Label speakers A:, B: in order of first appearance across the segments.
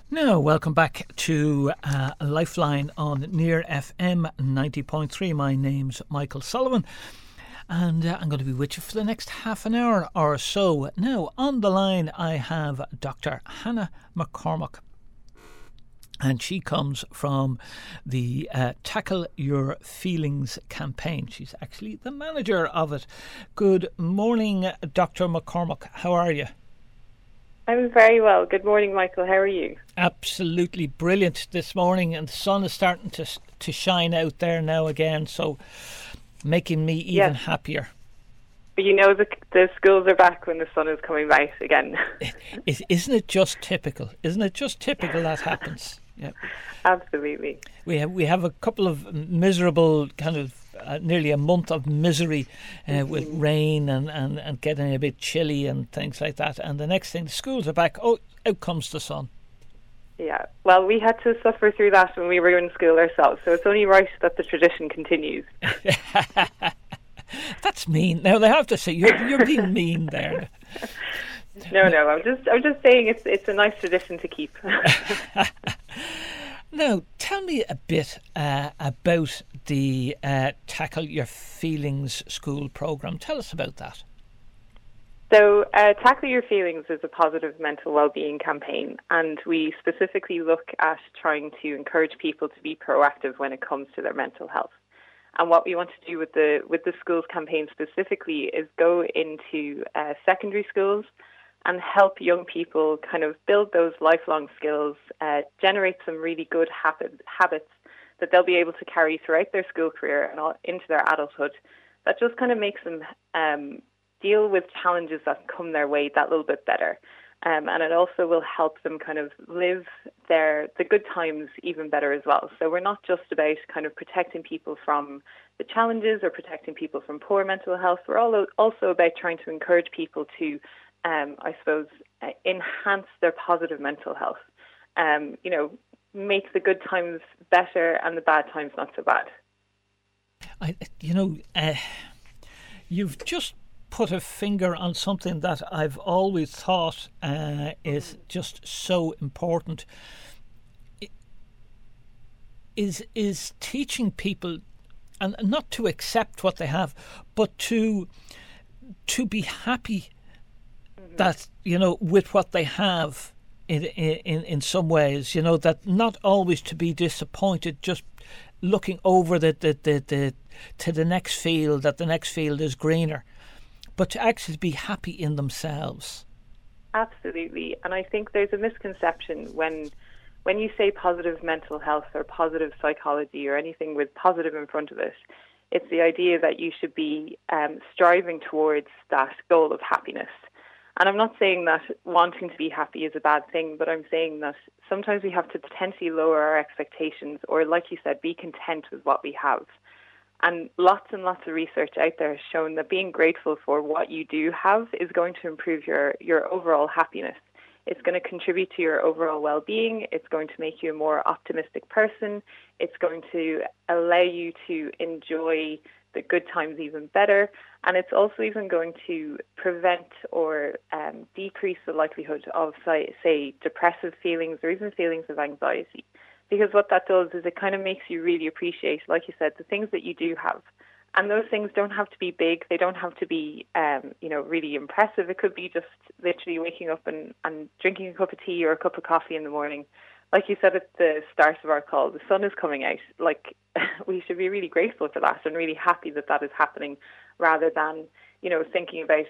A: Now, welcome back to Lifeline on Near FM 90.3. My name's Michael Sullivan, and I'm going to be with you for the next half an hour or so. Now, on the line, I have Dr. Hannah McCormack, and she comes from the Tackle Your Feelings campaign. She's actually the manager of it. Good morning, Dr. McCormack. How are you?
B: I'm very well. Good morning, Michael. How are you?
A: Absolutely brilliant this morning, and the sun is starting to shine out there now again, so making me even happier.
B: But you know, the schools are back when the sun is coming out again.
A: Isn't it just typical? Isn't it just typical that happens? Yeah,
B: absolutely.
A: We have a couple of miserable kind of nearly a month of misery with rain and getting a bit chilly and things like that. And the next thing, the schools are back. Oh, out comes the sun.
B: Yeah, well, we had to suffer through that when we were in school ourselves, so it's only right that the tradition continues.
A: That's mean. Now they have to say you're being mean there.
B: No, I'm just saying it's a nice tradition to keep.
A: Now, tell me a bit about the Tackle Your Feelings school programme. Tell us about that.
B: So, Tackle Your Feelings is a positive mental well-being campaign, and we specifically look at trying to encourage people to be proactive when it comes to their mental health. And what we want to do with the schools campaign specifically is go into secondary schools and help young people kind of build those lifelong skills, generate some really good habits that they'll be able to carry throughout their school career and into their adulthood. That just kind of makes them deal with challenges that come their way that little bit better. And it also will help them kind of live the good times even better as well. So we're not just about kind of protecting people from the challenges or protecting people from poor mental health. We're also about trying to encourage people to enhance their positive mental health. Make the good times better and the bad times not so bad.
A: You've just put a finger on something that I've always thought is just so important. Is teaching people, and not to accept what they have, but to be happy that, with what they have in some ways, that not always to be disappointed, just looking over to the next field, that the next field is greener, but to actually be happy in themselves.
B: Absolutely. And I think there's a misconception when you say positive mental health or positive psychology or anything with positive in front of it. It's the idea that you should be striving towards that goal of happiness. And I'm not saying that wanting to be happy is a bad thing, but I'm saying that sometimes we have to potentially lower our expectations or, like you said, be content with what we have. And lots of research out there has shown that being grateful for what you do have is going to improve your overall happiness. It's going to contribute to your overall well-being. It's going to make you a more optimistic person. It's going to allow you to enjoy the good times even better. And it's also even going to prevent or decrease the likelihood of, say, depressive feelings or even feelings of anxiety. Because what that does is it kind of makes you really appreciate, like you said, the things that you do have. And those things don't have to be big. They don't have to be, really impressive. It could be just literally waking up and drinking a cup of tea or a cup of coffee in the morning. Like you said at the start of our call, the sun is coming out. Like, we should be really grateful for that and really happy that is happening, rather than, thinking about,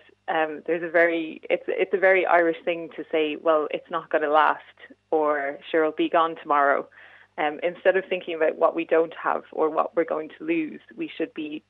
B: it's a very Irish thing to say, well, it's not going to last, or sure, it'll be gone tomorrow. Instead of thinking about what we don't have or what we're going to lose, we should be,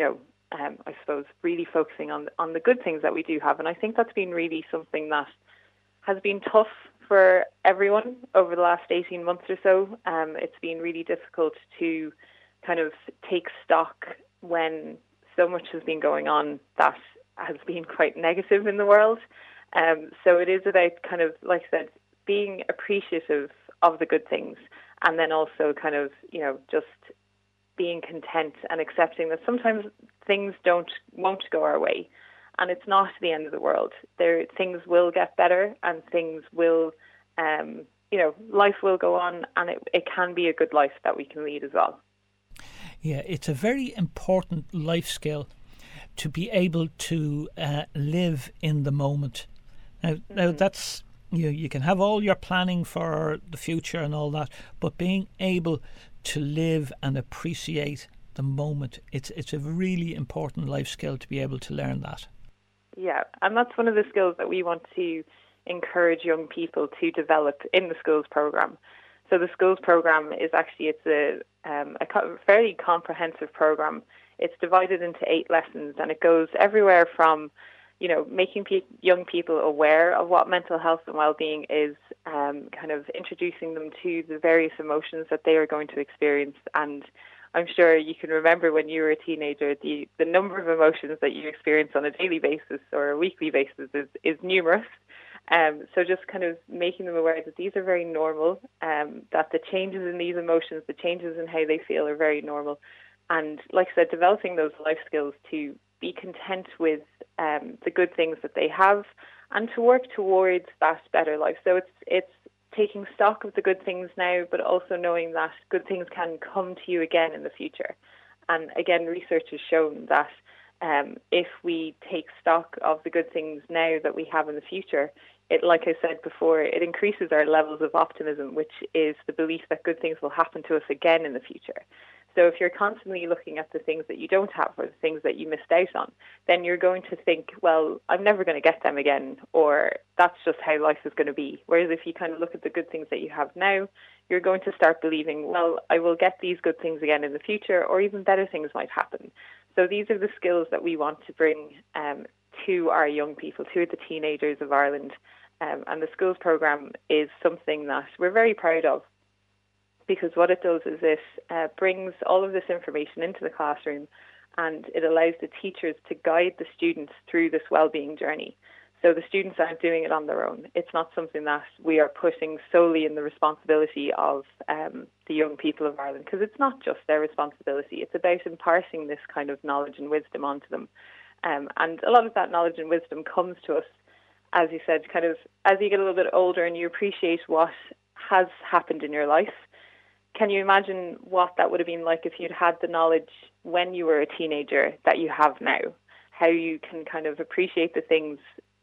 B: really focusing on the good things that we do have. And I think that's been really something that has been tough for everyone over the last 18 months or so. It's been really difficult to kind of take stock when so much has been going on that has been quite negative in the world. So it is about kind of, like I said, being appreciative of the good things, and then also kind of, just being content and accepting that sometimes things won't go our way. And it's not the end of the world. Things will get better, and things will, life will go on, and it can be a good life that we can lead as well.
A: Yeah, it's a very important life skill to be able to live in the moment. Now that's, you can have all your planning for the future and all that, but being able to live and appreciate the moment, it's a really important life skill to be able to learn that.
B: Yeah, and that's one of the skills that we want to encourage young people to develop in the schools program. So the schools program is actually, it's a fairly comprehensive program. It's divided into 8 lessons, and it goes everywhere from, making young people aware of what mental health and well-being is, kind of introducing them to the various emotions that they are going to experience. And I'm sure you can remember when you were a teenager, the number of emotions that you experience on a daily basis or a weekly basis is numerous. So just kind of making them aware that these are very normal, that the changes in these emotions, the changes in how they feel are very normal. And like I said, developing those life skills to be content with the good things that they have and to work towards that better life. So it's taking stock of the good things now, but also knowing that good things can come to you again in the future. And again, research has shown that if we take stock of the good things now that we have in the future, it, like I said before, it increases our levels of optimism, which is the belief that good things will happen to us again in the future. So if you're constantly looking at the things that you don't have or the things that you missed out on, then you're going to think, well, I'm never going to get them again, or that's just how life is going to be. Whereas if you kind of look at the good things that you have now, you're going to start believing, well, I will get these good things again in the future, or even better things might happen. So these are the skills that we want to bring to our young people, to the teenagers of Ireland. And the schools programme is something that we're very proud of, because what it does is it brings all of this information into the classroom, and it allows the teachers to guide the students through this well-being journey. So the students aren't doing it on their own. It's not something that we are putting solely in the responsibility of the young people of Ireland, because it's not just their responsibility. It's about imparting this kind of knowledge and wisdom onto them. And a lot of that knowledge and wisdom comes to us, as you said, kind of as you get a little bit older and you appreciate what has happened in your life. Can you imagine what that would have been like if you'd had the knowledge when you were a teenager that you have now? How you can kind of appreciate the things.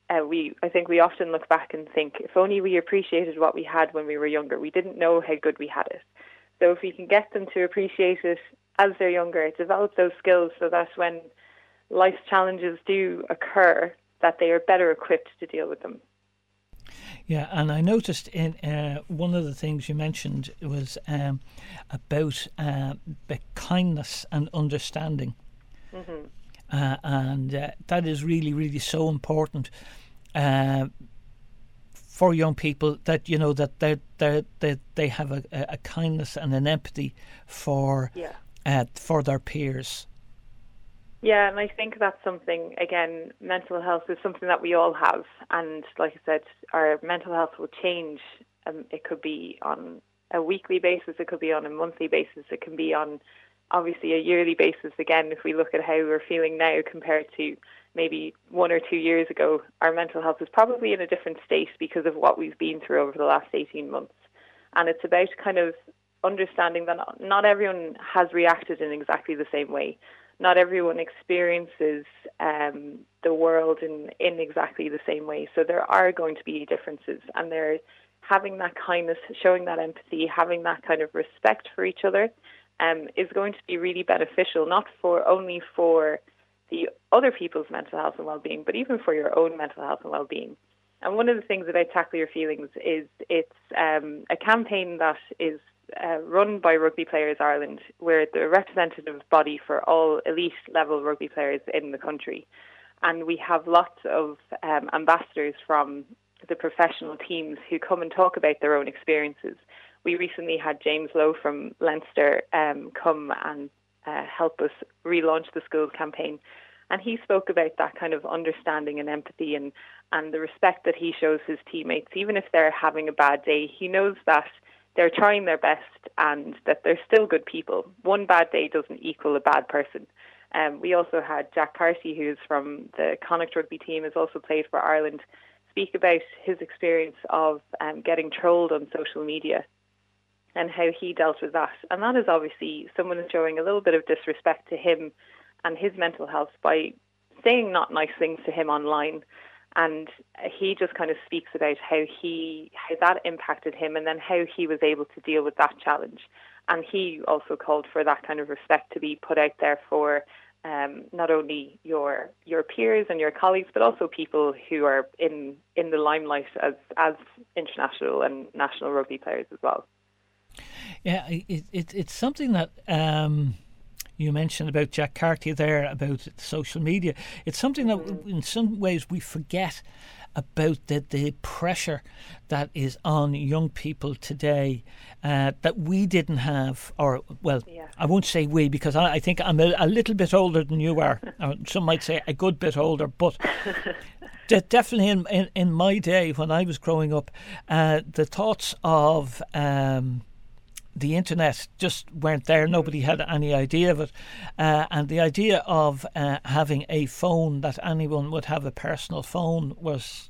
B: I think we often look back and think, if only we appreciated what we had when we were younger. We didn't know how good we had it. So if we can get them to appreciate it as they're younger, develop those skills so that when life's challenges do occur, that they are better equipped to deal with them.
A: Yeah, and I noticed in one of the things you mentioned was about the kindness and understanding. Mm-hmm. And that is really, really so important for young people, that that they have a kindness and an empathy for their peers.
B: Yeah, and I think that's something, again, mental health is something that we all have. And like I said, our mental health will change. It could be on a weekly basis, it could be on a monthly basis, it can be on, obviously, a yearly basis. Again, if we look at how we're feeling now compared to maybe 1 or 2 years ago, our mental health is probably in a different state because of what we've been through over the last 18 months. And it's about kind of understanding that not everyone has reacted in exactly the same way. Not everyone experiences the world in exactly the same way. So there are going to be differences, and they're having that kindness, showing that empathy, having that kind of respect for each other is going to be really beneficial, not only for the other people's mental health and well-being, but even for your own mental health and well-being. And one of the things about Tackle Your Feelings is it's a campaign that is run by Rugby Players Ireland. We're the representative body for all elite level rugby players in the country. And we have lots of ambassadors from the professional teams who come and talk about their own experiences. We recently had James Lowe from Leinster come and help us relaunch the schools campaign. And he spoke about that kind of understanding and empathy and the respect that he shows his teammates. Even if they're having a bad day, he knows that they're trying their best and that they're still good people. One bad day doesn't equal a bad person. We also had Jack Carty, who's from the Connacht rugby team, has also played for Ireland, speak about his experience of getting trolled on social media and how he dealt with that. And that is obviously someone showing a little bit of disrespect to him and his mental health by saying not nice things to him online. And he just kind of speaks about how that impacted him and then how he was able to deal with that challenge. And he also called for that kind of respect to be put out there for not only your peers and your colleagues, but also people who are in the limelight as international and national rugby players as well.
A: Yeah, it's something that you mentioned about Jack Carty there, about social media. It's something that in some ways we forget about the pressure that is on young people today that we didn't have, or, well, yeah. I won't say we, because I think I'm a little bit older than you are. Some might say a good bit older, but definitely in my day when I was growing up, the thoughts of the internet just weren't there. Nobody had any idea of it, and the idea of having a phone, that anyone would have a personal phone, was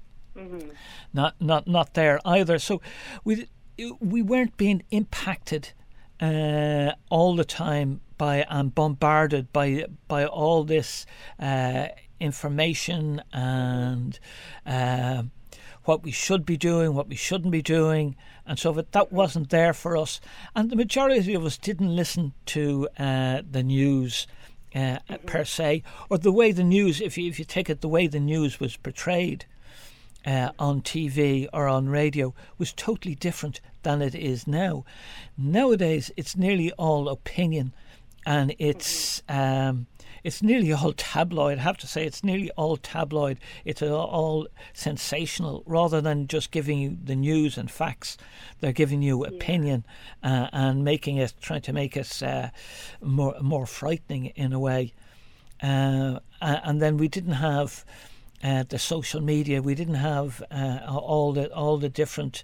A: not there either. So we weren't being impacted all the time by and bombarded by all this information and what we should be doing, what we shouldn't be doing, and so that wasn't there for us. And the majority of us didn't listen to the news per se, or the way the news, if you take it, the way the news was portrayed on TV or on radio was totally different than it is now. Nowadays, it's nearly all opinion, and it's nearly all tabloid. I have to say, it's nearly all tabloid. It's all sensational, rather than just giving you the news and facts. They're giving you opinion and trying to make it more frightening in a way. And then we didn't have the social media. We didn't have all the different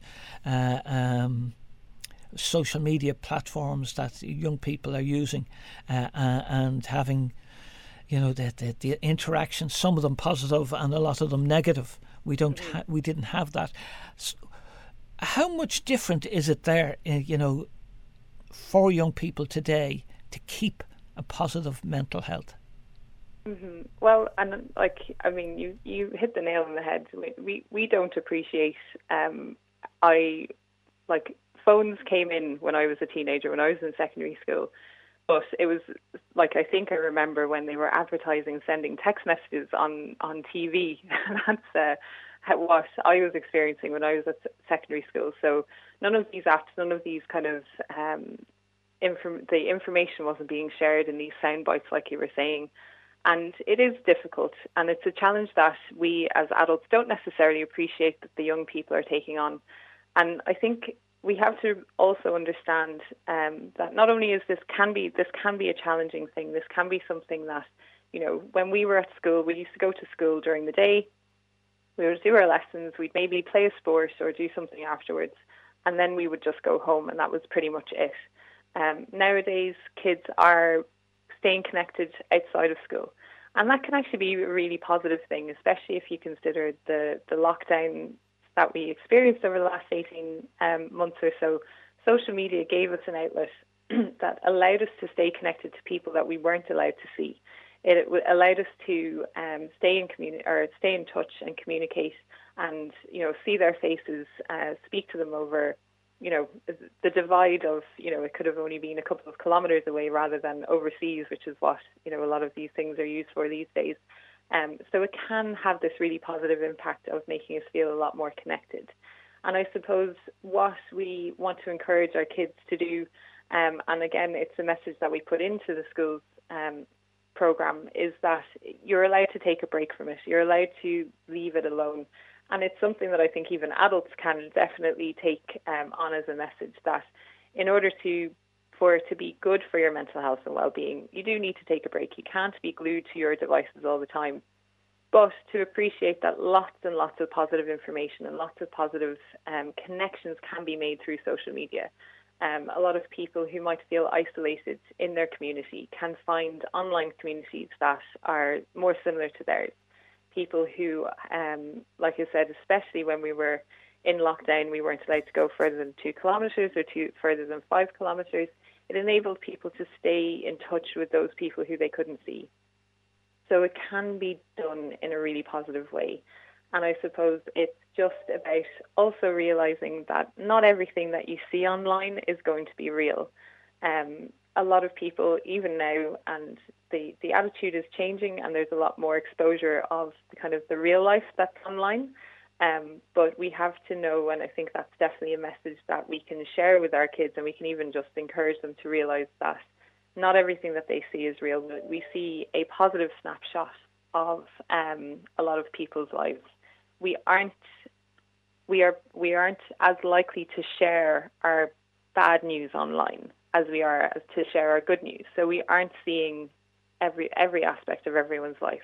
A: social media platforms that young people are using and having. You know, the interaction, some of them positive and a lot of them negative. We didn't have that. So how much different is it there, for young people today to keep a positive mental health?
B: Mm-hmm. Well, and you hit the nail on the head. We don't appreciate. Phones came in when I was a teenager, when I was in secondary school. But it was I think I remember when they were advertising sending text messages on TV. That's what I was experiencing when I was at secondary school. So none of these apps, none of these kind of the information wasn't being shared in these sound bites, like you were saying. And it is difficult, and it's a challenge that we as adults don't necessarily appreciate that the young people are taking on. And I think we have to also understand that not only is this can be a challenging thing. This can be something that, when we were at school, we used to go to school during the day. We would do our lessons. We'd maybe play a sport or do something afterwards, and then we would just go home, and that was pretty much it. Nowadays, kids are staying connected outside of school, and that can actually be a really positive thing, especially if you consider the lockdown that we experienced over the last 18 months or so. Social media gave us an outlet that allowed us to stay connected to people that we weren't allowed to see. It allowed us to stay in touch and communicate, and see their faces, speak to them over the divide of it could have only been a couple of kilometres away rather than overseas, which is what a lot of these things are used for these days. So it can have this really positive impact of making us feel a lot more connected. And I suppose what we want to encourage our kids to do, and again, it's a message that we put into the schools program, is that you're allowed to take a break from it. You're allowed to leave it alone. And it's something that I think even adults can definitely take on as a message, that in order for it to be good for your mental health and well-being, you do need to take a break. You can't be glued to your devices all the time. But to appreciate that lots and lots of positive information and lots of positive connections can be made through social media. A lot of people who might feel isolated in their community can find online communities that are more similar to theirs. people who, like I said, especially when we were in lockdown, we weren't allowed to go further than 2 kilometres or further than 5 kilometres. It enabled people to stay in touch with those people who they couldn't see. So it can be done in a really positive way. And I suppose it's just about also realising that not everything that you see online is going to be real. A lot of people, even now, and the attitude is changing, and there's a lot more exposure of kind of the real life that's online. But we have to know, and I think that's definitely a message that we can share with our kids, and we can even just encourage them to realise that not everything that they see is real. But we see a positive snapshot of a lot of people's lives. We aren't as likely to share our bad news online as we are to share our good news. So we aren't seeing every aspect of everyone's life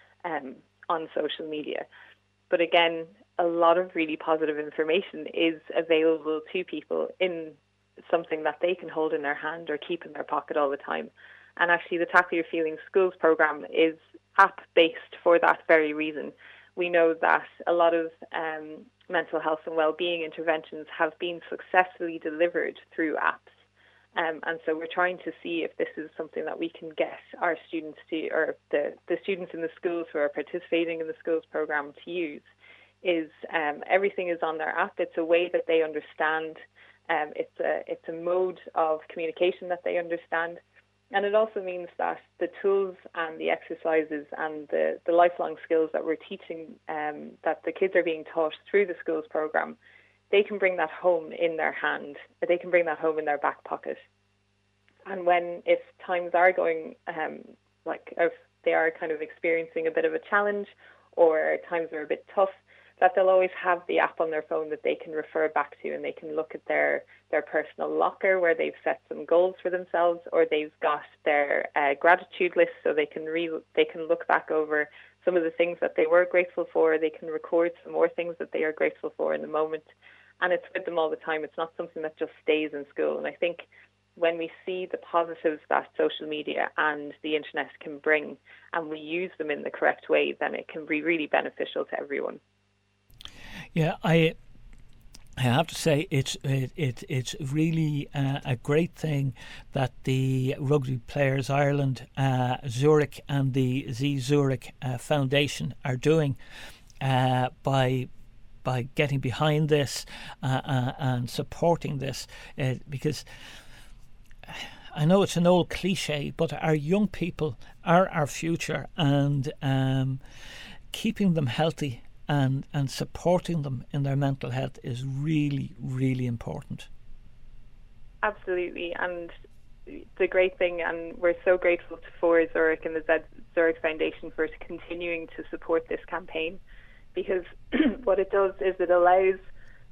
B: on social media. But again, a lot of really positive information is available to people in something that they can hold in their hand or keep in their pocket all the time. And actually, the Tackle Your Feelings Schools program is app-based for that very reason. We know that a lot of mental health and well-being interventions have been successfully delivered through apps. And so we're trying to see if this is something that we can get our students to, or the students in the schools who are participating in the schools program to use, is everything is on their app. It's a way that they understand. It's a mode of communication that they understand. And it also means that the tools and the exercises and the lifelong skills that we're teaching, that the kids are being taught through the schools program, they can bring that home in their hand, or they can bring that home in their back pocket. And if times are going, if they are kind of experiencing a bit of a challenge, or times are a bit tough, that they'll always have the app on their phone that they can refer back to, and they can look at their personal locker where they've set some goals for themselves, or they've got their gratitude list, so they can look back over some of the things that they were grateful for. They can record some more things that they are grateful for in the moment, and it's with them all the time. It's not something that just stays in school. And I think when we see the positives that social media and the internet can bring, and we use them in the correct way, then it can be really beneficial to everyone.
A: Yeah, I have to say it's really a great thing that the Rugby Players Ireland, Zurich, and the Z Zurich Foundation are doing by getting behind this and supporting this, because I know it's an old cliche, but our young people are our future, and keeping them healthy and supporting them in their mental health is really, really important.
B: Absolutely. And the great thing, and we're so grateful for Zurich and the Zurich Foundation for continuing to support this campaign, because what it does is it allows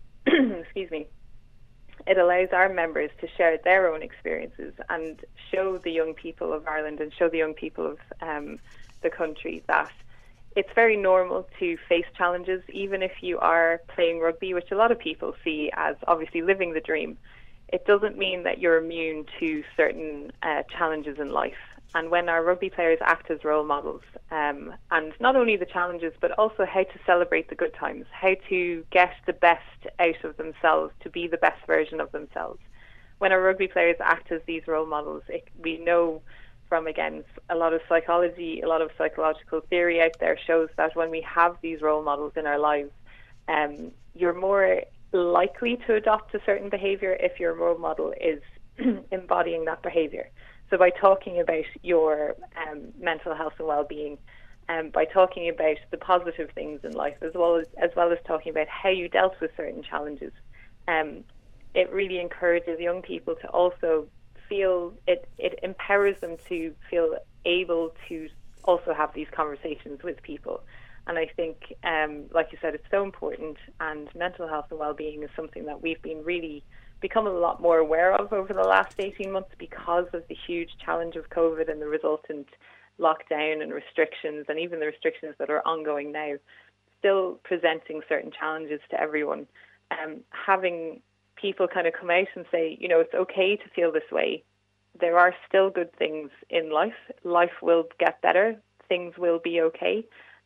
B: it allows our members to share their own experiences and show the young people of Ireland and show the young people of the country that it's very normal to face challenges, even if you are playing rugby, which a lot of people see as obviously living the dream. It doesn't mean that you're immune to certain challenges in life. And when our rugby players act as role models, and not only the challenges, but also how to celebrate the good times, how to get the best out of themselves, to be the best version of themselves. When our rugby players act as these role models, we know from, again, a lot of psychology, a lot of psychological theory out there shows that when we have these role models in our lives, you're more likely to adopt a certain behaviour if your role model is embodying that behaviour. So by talking about your mental health and well-being, by talking about the positive things in life, as well as talking about how you dealt with certain challenges, it really encourages young people to also feel, it empowers them to feel able to also have these conversations with people. And I think, like you said, it's so important, and mental health and well-being is something that we've been really become a lot more aware of over the last 18 months because of the huge challenge of COVID and the resultant lockdown and restrictions, and even the restrictions that are ongoing now, still presenting certain challenges to everyone. Having people kind of come out and say, you know, it's okay to feel this way. There are still good things in life. Life will get better. Things will be okay.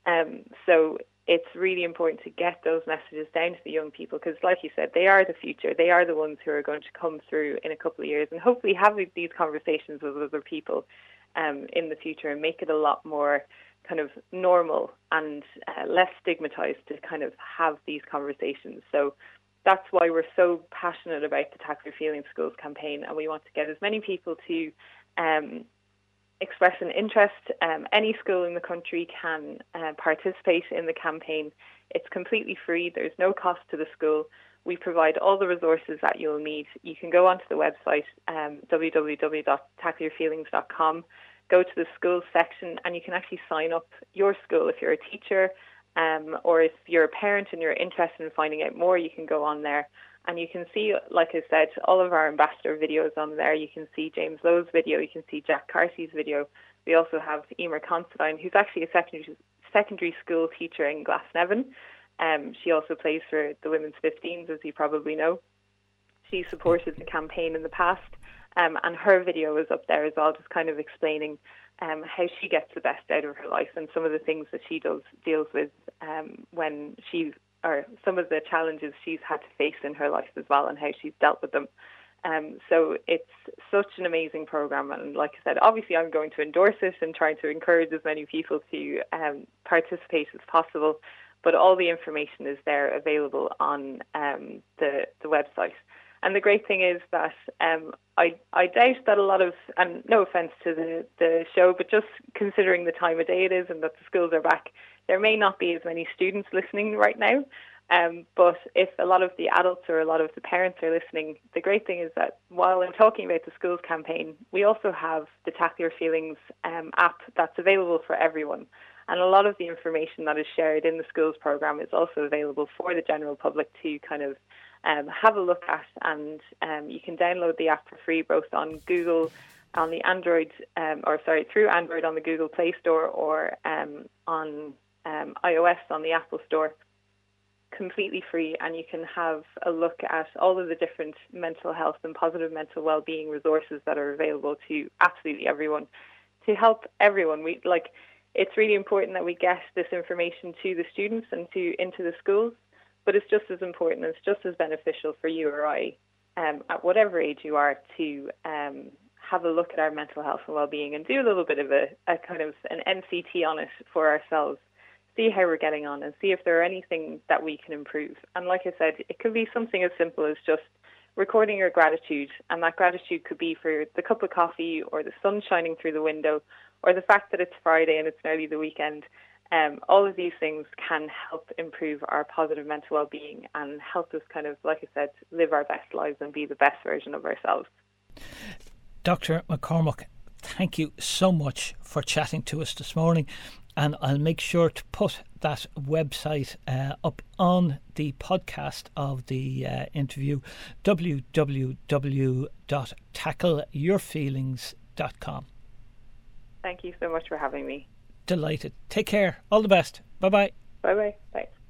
B: So it's really important to get those messages down to the young people because, like you said, they are the future. They are the ones who are going to come through in a couple of years and hopefully have these conversations with other people in the future and make it a lot more kind of normal and less stigmatized to kind of have these conversations. So that's why we're so passionate about the Tackle Your Feelings Schools campaign, and we want to get as many people to express an interest. Any school in the country can participate in the campaign. It's completely free. There's no cost to the school. We provide all the resources that you'll need. You can go onto the website, www.tackleyourfeelings.com, go to the schools section, and you can actually sign up your school if you're a teacher, or if you're a parent and you're interested in finding out more, you can go on there. And you can see, like I said, all of our ambassador videos on there. You can see James Lowe's video. You can see Jack Carty's video. We also have Emer Considine, who's actually a secondary school teacher in Glasnevin. She also plays for the Women's 15s, as you probably know. She supported the campaign in the past, and her video is up there as well, just kind of explaining how she gets the best out of her life and some of the things that she deals with when she, or some of the challenges she's had to face in her life as well and how she's dealt with them. So it's such an amazing program, and like I said, obviously I'm going to endorse it and try to encourage as many people to participate as possible, but all the information is there available on the website. And the great thing is that I doubt that a lot of, and no offence to the show, but just considering the time of day it is and that the schools are back, there may not be as many students listening right now. But if a lot of the adults or a lot of the parents are listening, the great thing is that while I'm talking about the schools campaign, we also have the Tackle Your Feelings app that's available for everyone. And a lot of the information that is shared in the schools program is also available for the general public to kind of have a look at. And you can download the app for free, both on Google, on the Android, through Android on the Google Play Store, or on iOS on the Apple Store, completely free. And you can have a look at all of the different mental health and positive mental well-being resources that are available to absolutely everyone, to help everyone. It's really important that we get this information to the students and into the schools, but it's just as important, it's just as beneficial for you or I, at whatever age you are, to have a look at our mental health and well-being and do a little bit of a kind of an NCT on it for ourselves, see how we're getting on and see if there are anything that we can improve. And like I said, it could be something as simple as just recording your gratitude, and that gratitude could be for the cup of coffee or the sun shining through the window or the fact that it's Friday and it's nearly the weekend. All of these things can help improve our positive mental well-being and help us kind of, like I said, live our best lives and be the best version of ourselves.
A: Dr. McCormack, thank you so much for chatting to us this morning, and I'll make sure to put that website up on the podcast of the interview, www.tackleyourfeelings.com.
B: Thank you so much for having me.
A: Delighted. Take care. All the best. Bye-bye.
B: Bye-bye. Bye.